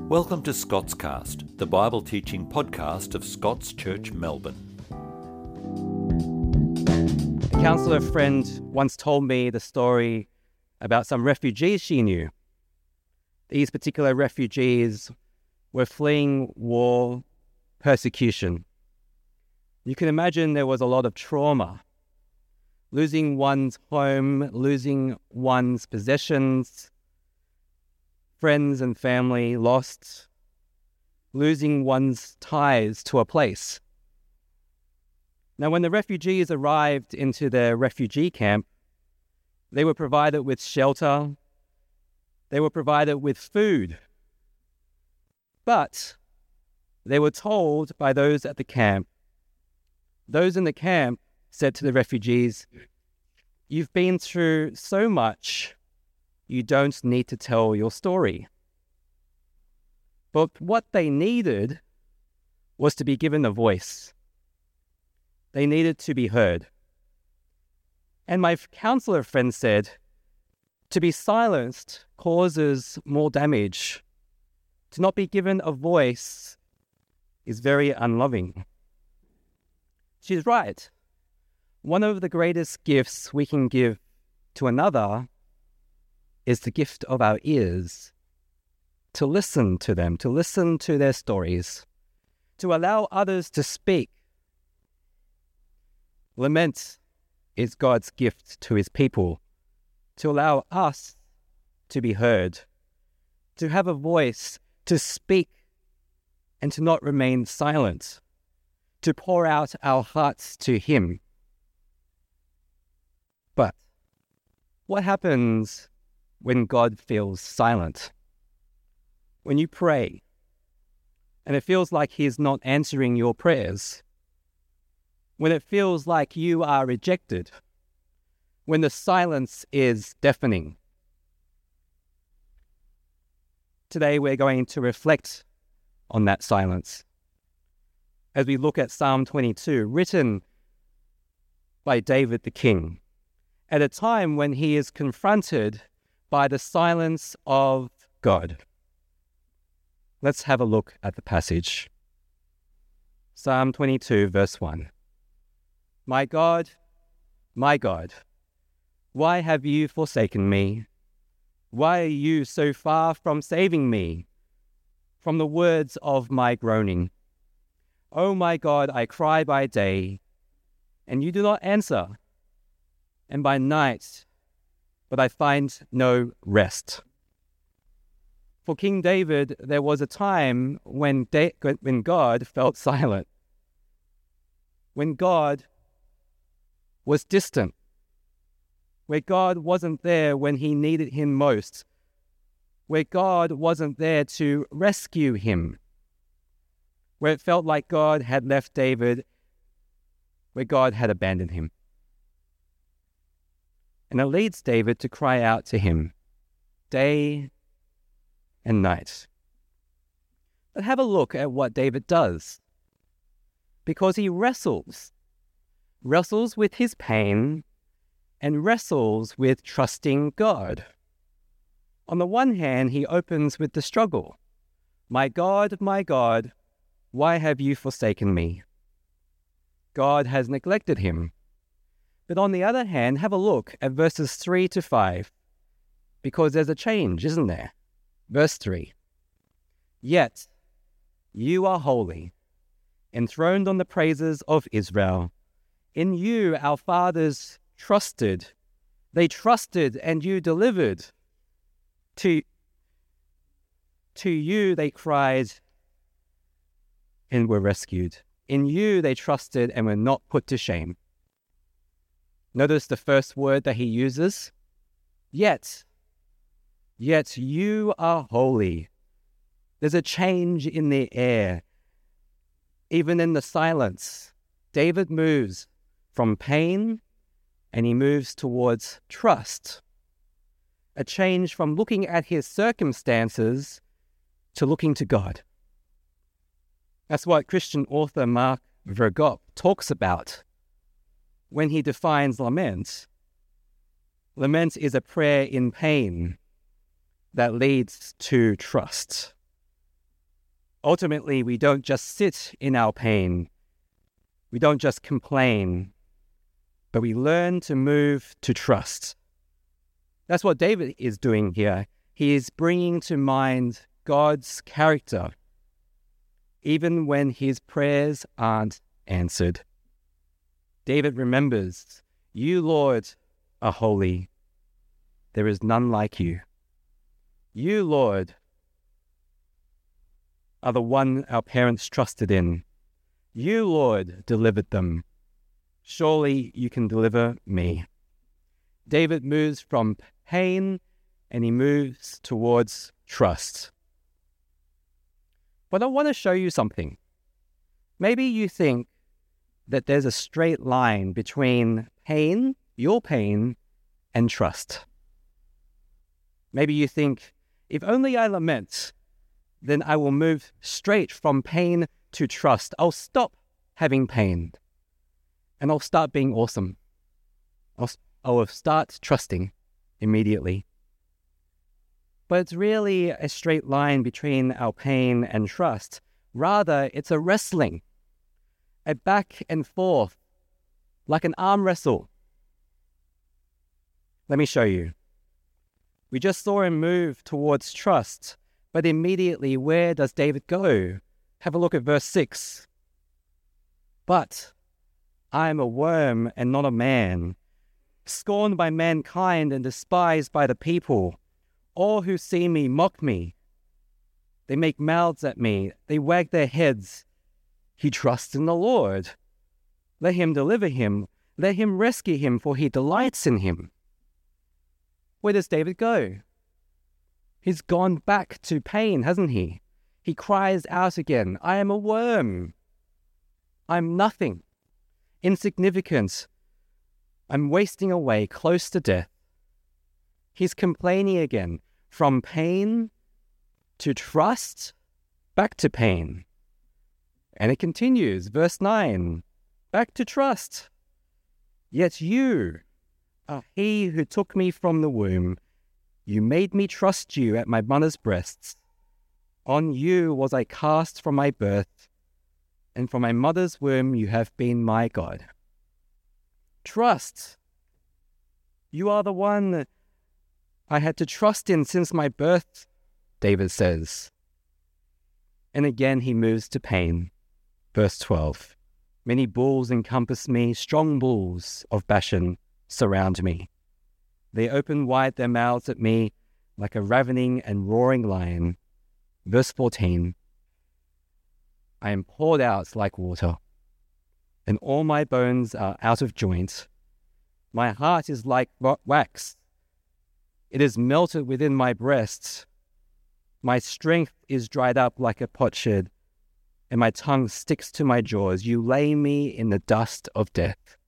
Welcome to Scots Cast, the Bible teaching podcast of Scots Church Melbourne. A counsellor friend once told me the story about some refugees she knew. These particular refugees were fleeing war, persecution. You can imagine there was a lot of trauma. Losing one's home, losing one's possessions, friends and family lost, losing one's ties to a place. Now, when the refugees arrived into their refugee camp, they were provided with shelter, they were provided with food, but they were told by those at the camp, those in the camp said to the refugees, "You've been through so much, you don't need to tell your story." But what they needed was to be given a voice. They needed to be heard. And my counsellor friend said, to be silenced causes more damage. To not be given a voice is very unloving. She's right. One of the greatest gifts we can give to another is the gift of our ears, to listen to them, to listen to their stories, to allow others to speak. Lament is God's gift to his people, to allow us to be heard, to have a voice, to speak, and to not remain silent, to pour out our hearts to him. But what happens when God feels silent? When you pray and it feels like he is not answering your prayers, when it feels like you are rejected, when the silence is deafening. Today we're going to reflect on that silence as we look at Psalm 22, written by David the king, at a time when he is confronted by the silence of God. Let's have a look at the passage. Psalm 22, verse 1. My God, why have you forsaken me? Why are you so far from saving me from the words of my groaning? Oh my God, I cry by day, and you do not answer, and by night, but I find no rest. For King David, there was a time when God felt silent, when God was distant, where God wasn't there when he needed him most, where God wasn't there to rescue him, where it felt like God had left David, where God had abandoned him. And it leads David to cry out to him day and night. But have a look at what David does, because he wrestles with his pain and wrestles with trusting God. On the one hand, he opens with the struggle. My God, why have you forsaken me? God has neglected him. But on the other hand, have a look at verses 3 to 5, because there's a change, isn't there? Verse 3. Yet you are holy, enthroned on the praises of Israel. In you our fathers trusted. They trusted and you delivered. To you they cried and were rescued. In you they trusted and were not put to shame. Notice the first word that he uses. Yet you are holy. There's a change in the air. Even in the silence, David moves from pain and he moves towards trust. A change from looking at his circumstances to looking to God. That's what Christian author Mark Vergop talks about when he defines lament. Lament is a prayer in pain that leads to trust. Ultimately, we don't just sit in our pain. We don't just complain, but we learn to move to trust. That's what David is doing here. He is bringing to mind God's character, even when his prayers aren't answered. David remembers, "You, Lord, are holy. There is none like you. You, Lord, are the one our parents trusted in. You, Lord, delivered them. Surely you can deliver me." David moves from pain and he moves towards trust. But I want to show you something. Maybe you think that there's a straight line between pain, your pain, and trust. Maybe you think, if only I lament, then I will move straight from pain to trust. I'll stop having pain and I'll start being awesome. I'll start trusting immediately. But it's really a straight line between our pain and trust. Rather, it's a wrestling, a back and forth, like an arm wrestle. Let me show you. We just saw him move towards trust, but immediately, where does David go? Have a look at verse 6. "But I am a worm and not a man, scorned by mankind and despised by the people. All who see me mock me. They make mouths at me. They wag their heads. He trusts in the Lord. Let him deliver him. Let him rescue him, for he delights in him." Where does David go? He's gone back to pain, hasn't he? He cries out again, "I am a worm. I'm nothing, insignificant. I'm wasting away, close to death." He's complaining again, from pain to trust, back to pain. And it continues, verse 9, back to trust. "Yet you are he who took me from the womb. You made me trust you at my mother's breasts. On you was I cast from my birth, and from my mother's womb you have been my God." Trust. You are the one I had to trust in since my birth, David says. And again he moves to pain. Verse 12. "Many bulls encompass me, strong bulls of Bashan surround me. They open wide their mouths at me like a ravening and roaring lion." Verse 14. "I am poured out like water, and all my bones are out of joint. My heart is like wax. It is melted within my breast. My strength is dried up like a potsherd, and my tongue sticks to my jaws. You lay me in the dust of death."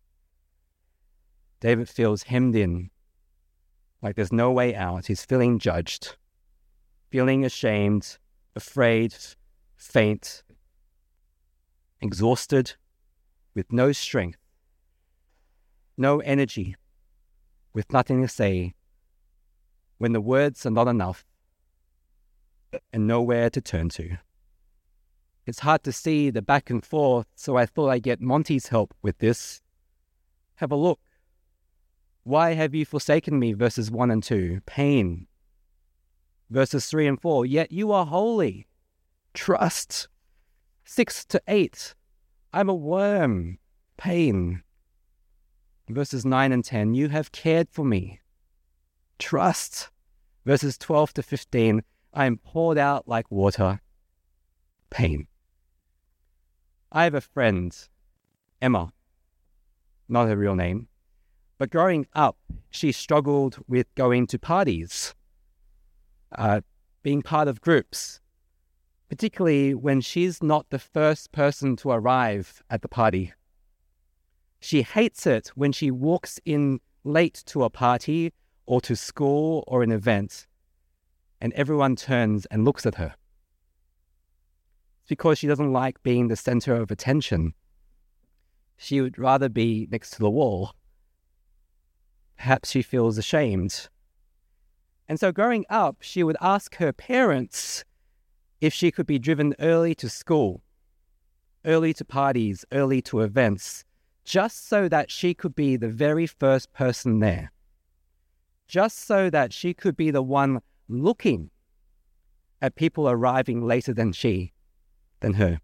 David feels hemmed in, like there's no way out. He's feeling judged, feeling ashamed, afraid, faint, exhausted, with no strength, no energy, with nothing to say, when the words are not enough and nowhere to turn to. It's hard to see the back and forth, so I thought I'd get Monty's help with this. Have a look. "Why have you forsaken me?" verses 1 and 2. Pain. Verses 3 and 4. "Yet you are holy." Trust. 6 to 8. "I'm a worm." Pain. Verses 9 and 10. "You have cared for me." Trust. Verses 12 to 15. "I am poured out like water." Pain. I have a friend, Emma, not her real name, but growing up, she struggled with going to parties, being part of groups, particularly when she's not the first person to arrive at the party. She hates it when she walks in late to a party or to school or an event, and everyone turns and looks at her. It's because she doesn't like being the center of attention. She would rather be next to the wall. Perhaps she feels ashamed. And so growing up, she would ask her parents if she could be driven early to school, early to parties, early to events, just so that she could be the very first person there, just so that she could be the one looking at people arriving later than her.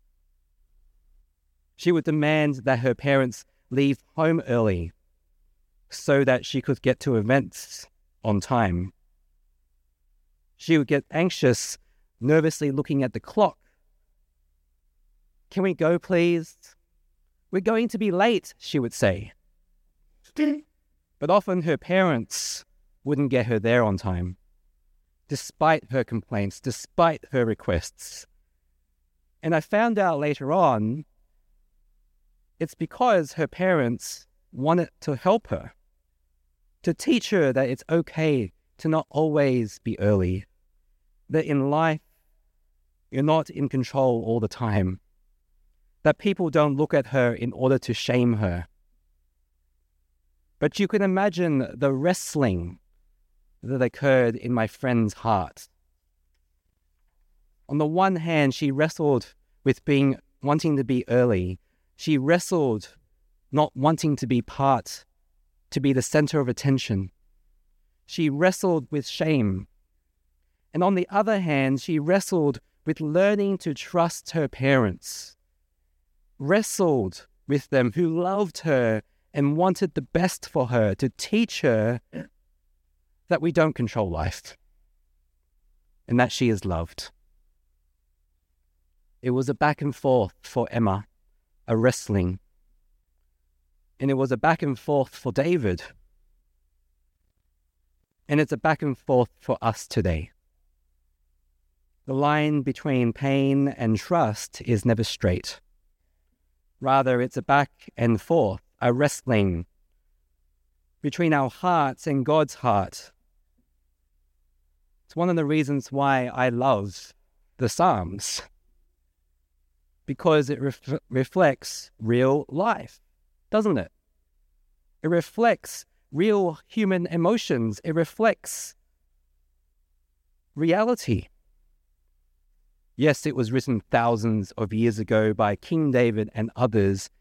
She would demand that her parents leave home early so that she could get to events on time. She would get anxious, nervously looking at the clock. "Can we go, please? We're going to be late," she would say. But often her parents wouldn't get her there on time, despite her complaints, despite her requests. And I found out later on, it's because her parents wanted to help her, to teach her that it's okay to not always be early, that in life, you're not in control all the time, that people don't look at her in order to shame her. But you can imagine the wrestling that occurred in my friend's heart. On the one hand, she wrestled with wanting to be early. She wrestled not wanting to be to be the center of attention. She wrestled with shame. And on the other hand, she wrestled with learning to trust her parents, wrestled with them who loved her and wanted the best for her, to teach her that we don't control life and that she is loved. It was a back and forth for Emma, a wrestling. And it was a back and forth for David. And it's a back and forth for us today. The line between pain and trust is never straight. Rather, it's a back and forth, a wrestling between our hearts and God's heart. It's one of the reasons why I love the Psalms, because it reflects real life, doesn't it? It reflects real human emotions. It reflects reality. Yes, it was written thousands of years ago by King David and others,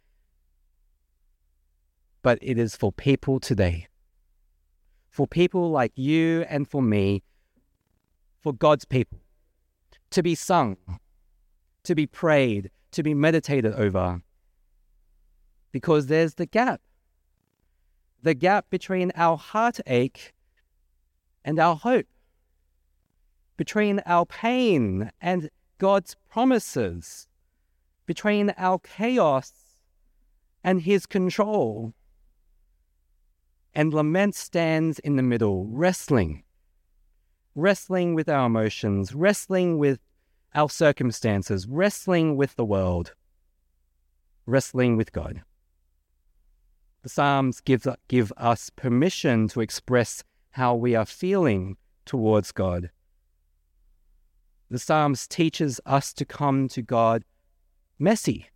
but it is for people today. For people like you and for me, for God's people, to be sung, to be prayed, to be meditated over. Because there's the gap between our heartache and our hope, between our pain and God's promises, between our chaos and His control. And lament stands in the middle, wrestling with our emotions, wrestling with our circumstances, wrestling with the world, wrestling with God. The Psalms give us permission to express how we are feeling towards God. The Psalms teaches us to come to God messy,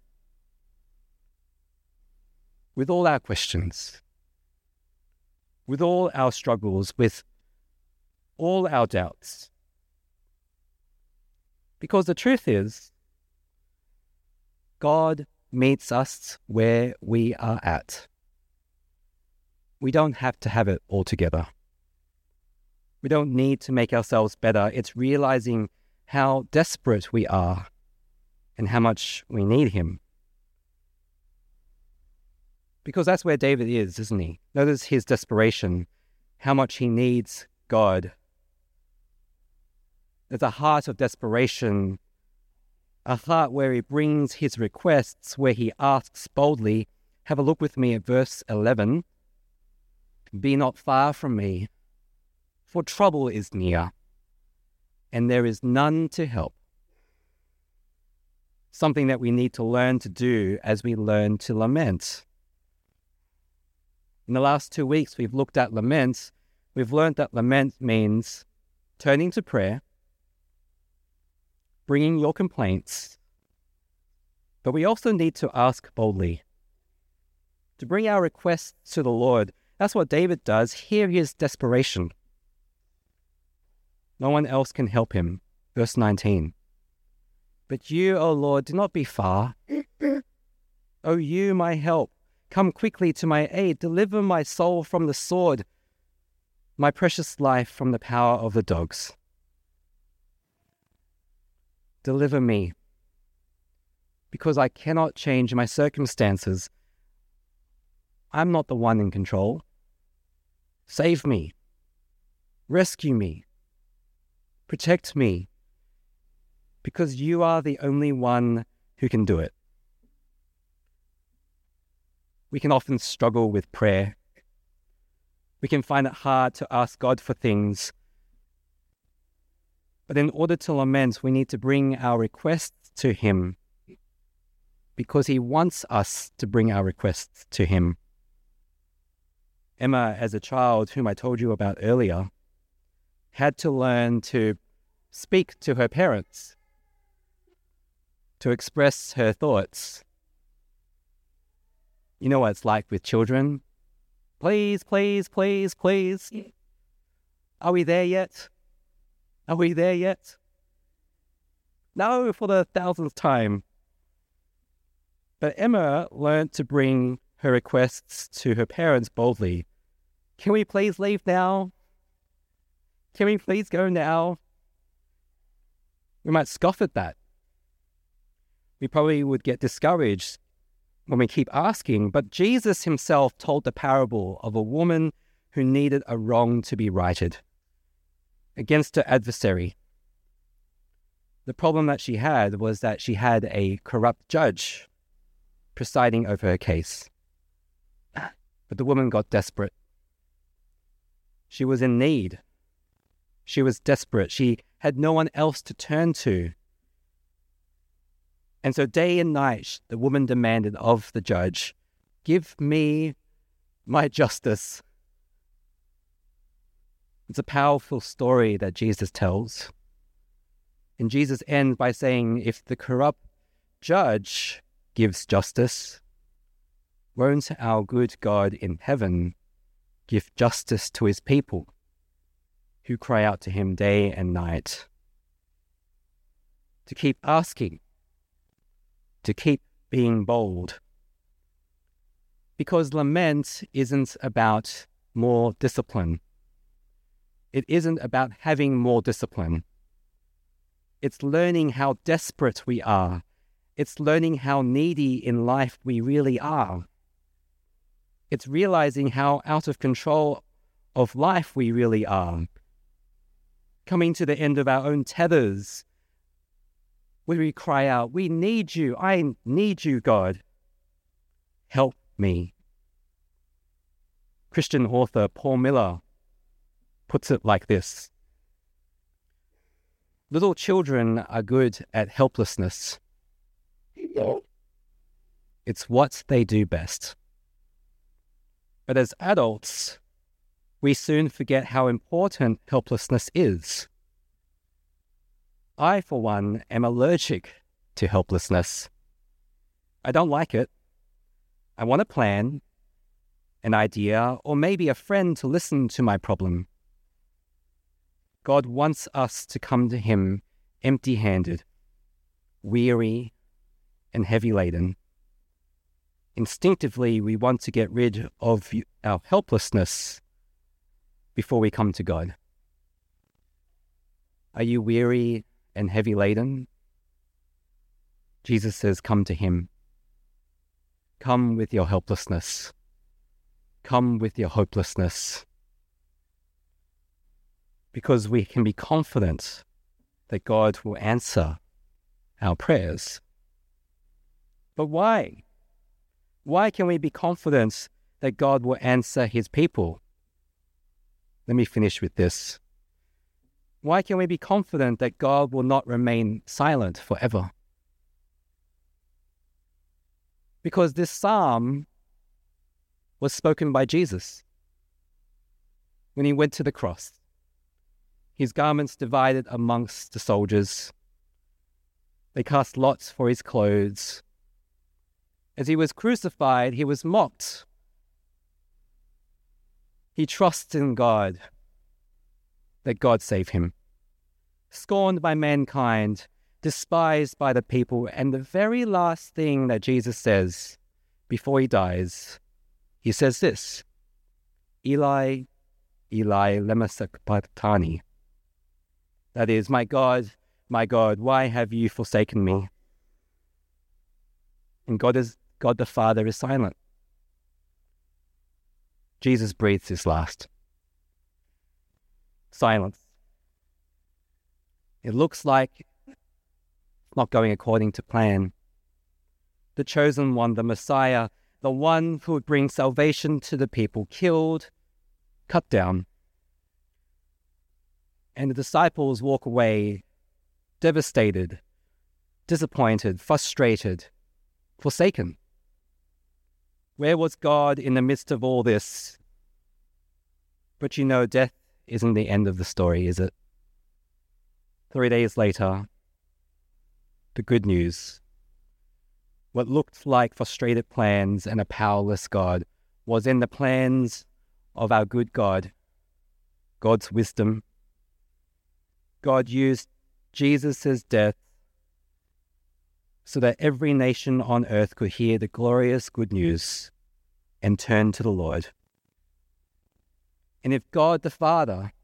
with all our questions, with all our struggles, with all our doubts. Because the truth is, God meets us where we are at. We don't have to have it all together. We don't need to make ourselves better. It's realizing how desperate we are and how much we need Him. Because that's where David is, isn't he? Notice his desperation, how much he needs God. There's a heart of desperation, a heart where he brings his requests, where he asks boldly. Have a look with me at verse 11. Be not far from me, for trouble is near, and there is none to help. Something that we need to learn to do as we learn to lament. In the last 2 weeks, we've looked at lament. We've learned that lament means turning to prayer, bringing your complaints, but we also need to ask boldly, to bring our requests to the Lord. That's what David does. Hear his desperation. No one else can help him. Verse 19. But you, O Lord, do not be far. O you, my help, come quickly to my aid. Deliver my soul from the sword, my precious life from the power of the dogs. Deliver me, because I cannot change my circumstances. I'm not the one in control. Save me. Rescue me. Protect me, because you are the only one who can do it. We can often struggle with prayer. We can find it hard to ask God for things. But in order to lament, we need to bring our requests to Him, because He wants us to bring our requests to Him. Emma, as a child, whom I told you about earlier, had to learn to speak to her parents, to express her thoughts. You know what it's like with children. Please, please, please, please. Are we there yet? Are we there yet? No, for the 1000th time. But Emma learned to bring her requests to her parents boldly. Can we please leave now? Can we please go now? We might scoff at that. We probably would get discouraged when we keep asking, but Jesus Himself told the parable of a woman who needed a wrong to be righted against her adversary. The problem that she had was that she had a corrupt judge presiding over her case. But the woman got desperate. She was in need. She was desperate. She had no one else to turn to. And so day and night, the woman demanded of the judge, "Give me my justice." It's a powerful story that Jesus tells. And Jesus ends by saying, if the corrupt judge gives justice, won't our good God in heaven give justice to His people who cry out to Him day and night? To keep asking, to keep being bold. Because lament isn't about more discipline. It isn't about having more discipline. It's learning how desperate we are. It's learning how needy in life we really are. It's realizing how out of control of life we really are. Coming to the end of our own tethers, where we cry out, "We need you. I need you, God. Help me." Christian author Paul Miller puts it like this: little children are good at helplessness. It's what they do best. But as adults, we soon forget how important helplessness is. I, for one, am allergic to helplessness. I don't like it. I want a plan, an idea, or maybe a friend to listen to my problem. God wants us to come to Him empty-handed, weary, and heavy-laden. Instinctively, we want to get rid of our helplessness before we come to God. Are you weary and heavy-laden? Jesus says, come to Him. Come with your helplessness. Come with your hopelessness. Because we can be confident that God will answer our prayers. But why? Why can we be confident that God will answer His people? Let me finish with this. Why can we be confident that God will not remain silent forever? Because this psalm was spoken by Jesus when He went to the cross. His garments divided amongst the soldiers. They cast lots for His clothes. As He was crucified, He was mocked. He trusts in God, that God save Him. Scorned by mankind, despised by the people. And the very last thing that Jesus says before he dies, he says this, Eli, Eli, lema sabachthani. That is, my God, why have you forsaken me? And God the Father is silent. Jesus breathes his last. Silence. It looks like it's not going according to plan. The chosen one, the Messiah, the one who would bring salvation to the people, killed, cut down. And the disciples walk away devastated, disappointed, frustrated, forsaken. Where was God in the midst of all this? But you know, death isn't the end of the story, is it? 3 days later, the good news. What looked like frustrated plans and a powerless God was in the plans of our good God, God's wisdom. God used Jesus' death so that every nation on earth could hear the glorious good news and turn to the Lord. And if God the Father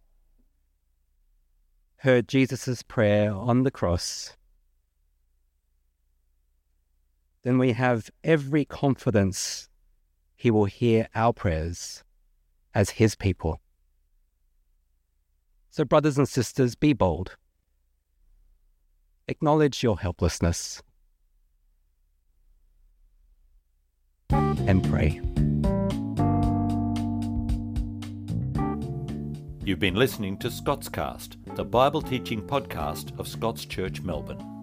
heard Jesus' prayer on the cross, then we have every confidence he will hear our prayers as his people. So brothers and sisters, be bold. Acknowledge your helplessness and pray. You've been listening to Scotscast, the Bible teaching podcast of Scots Church Melbourne.